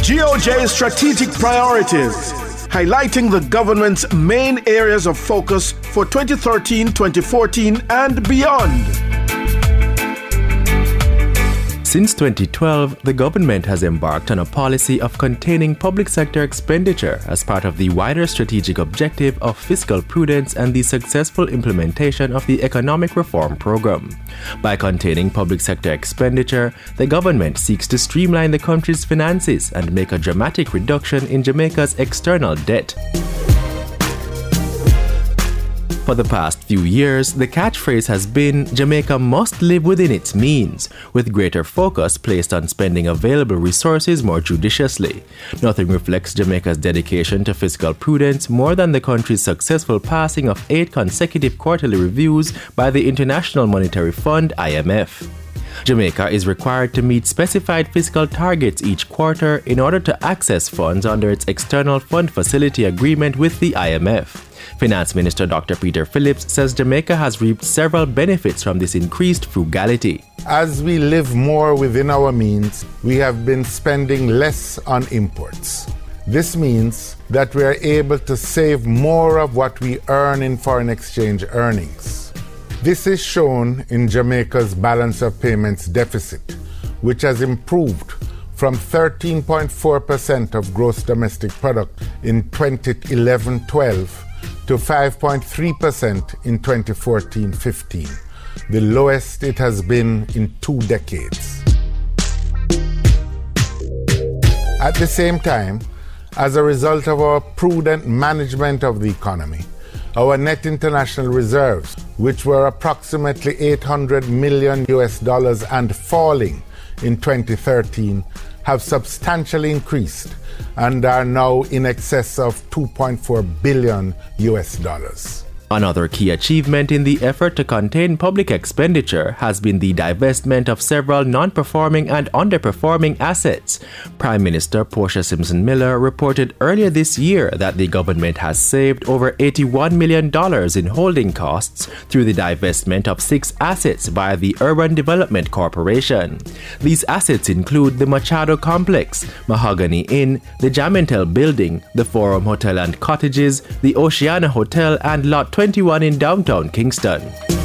GOJ's strategic priorities, highlighting the government's main areas of focus for 2013-2014 and beyond. Since 2012, the government has embarked on a policy of containing public sector expenditure as part of the wider strategic objective of fiscal prudence and the successful implementation of the economic reform program. By containing public sector expenditure, the government seeks to streamline the country's finances and make a dramatic reduction in Jamaica's external debt. For the past few years, the catchphrase has been Jamaica must live within its means, with greater focus placed on spending available resources more judiciously. Nothing reflects Jamaica's dedication to fiscal prudence more than the country's successful passing of 8 consecutive quarterly reviews by the International Monetary Fund, IMF. Jamaica is required to meet specified fiscal targets each quarter in order to access funds under its External Fund Facility Agreement with the IMF. Finance Minister Dr. Peter Phillips says Jamaica has reaped several benefits from this increased frugality. As we live more within our means, we have been spending less on imports. This means that we are able to save more of what we earn in foreign exchange earnings. This is shown in Jamaica's balance of payments deficit, which has improved from 13.4% of gross domestic product in 2011-12 to 5.3% in 2014-15, the lowest it has been in 2 decades. At the same time, as a result of our prudent management of the economy, our net international reserves, which were approximately $800 million and falling in 2013, have substantially increased and are now in excess of $2.4 billion. Another key achievement in the effort to contain public expenditure has been the divestment of several non-performing and underperforming assets. Prime Minister Portia Simpson Miller reported earlier this year that the government has saved over $81 million in holding costs through the divestment of 6 assets via the Urban Development Corporation. These assets include the Machado Complex, Mahogany Inn, the Jamintel Building, the Forum Hotel and Cottages, the Oceana Hotel, and Lot 21 in downtown Kingston.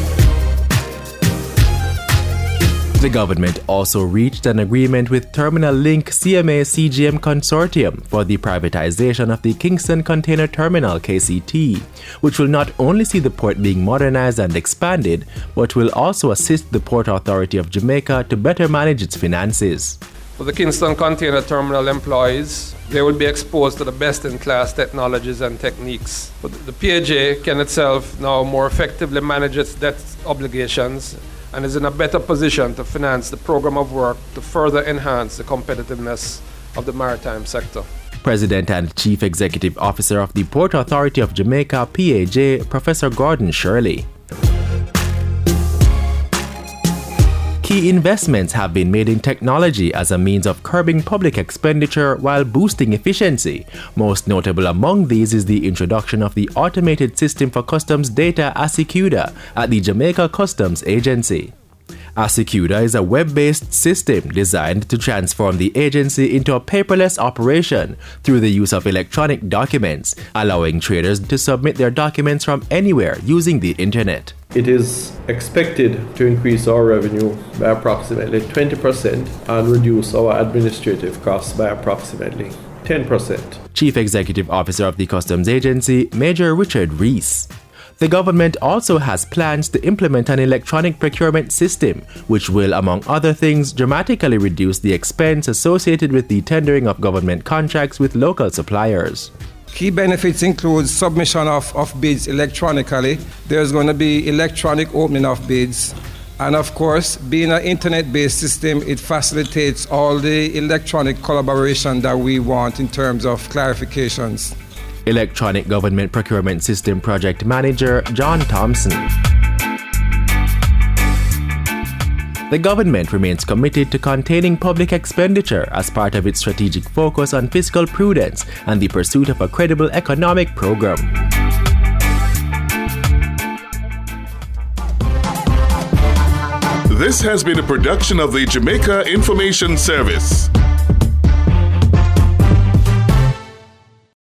The government also reached an agreement with Terminal Link CMA CGM Consortium for the privatization of the Kingston Container Terminal KCT, which will not only see the port being modernized and expanded, but will also assist the Port Authority of Jamaica to better manage its finances. For the Kingston Container Terminal employees, they will be exposed to the best-in-class technologies and techniques. But the PAJ can itself now more effectively manage its debt obligations and is in a better position to finance the program of work to further enhance the competitiveness of the maritime sector. President and Chief Executive Officer of the Port Authority of Jamaica, PAJ, Professor Gordon Shirley. Key investments have been made in technology as a means of curbing public expenditure while boosting efficiency. Most notable among these is the introduction of the Automated System for Customs Data ASICUDA at the Jamaica Customs Agency. ASICUDA is a web-based system designed to transform the agency into a paperless operation through the use of electronic documents, allowing traders to submit their documents from anywhere using the internet. It is expected to increase our revenue by approximately 20% and reduce our administrative costs by approximately 10%. Chief Executive Officer of the Customs Agency, Major Richard Rees. The government also has plans to implement an electronic procurement system, which will, among other things, dramatically reduce the expense associated with the tendering of government contracts with local suppliers. Key benefits include submission of bids electronically. There's going to be electronic opening of bids. And of course, being an internet-based system, it facilitates all the electronic collaboration that we want in terms of clarifications. Electronic Government Procurement System Project Manager John Thompson. The government remains committed to containing public expenditure as part of its strategic focus on fiscal prudence and the pursuit of a credible economic program. This has been a production of the Jamaica Information Service.